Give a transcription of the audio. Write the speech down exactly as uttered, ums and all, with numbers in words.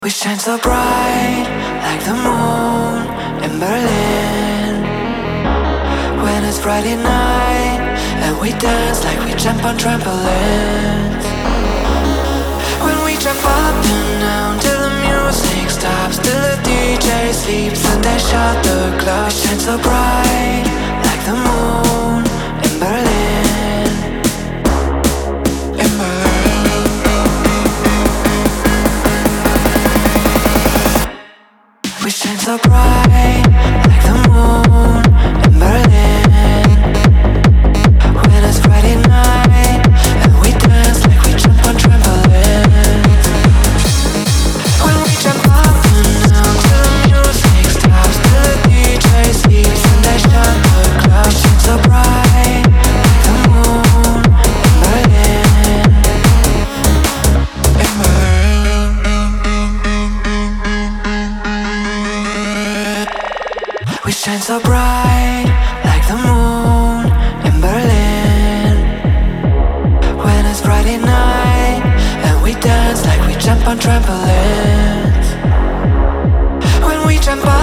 We shine so bright like the moon in Berlin. When it's Friday night and we dance like we jump on trampolines. When we jump up and down till the music stops, till the D J sleeps and they shut the club. We shine so bright like the moon in Berlin. In Berlin. We shine so bright like the moon in Berlin. When it's Friday night and we dance like we jump on trampolines. When we jump up and down till the music stops, till the D J sleeps and they shut the club. We shine so bright like the moon in Berlin. In Berlin. We shine so bright like the moon in Berlin. When it's Friday night and we dance like we jump on trampolines. When we jump up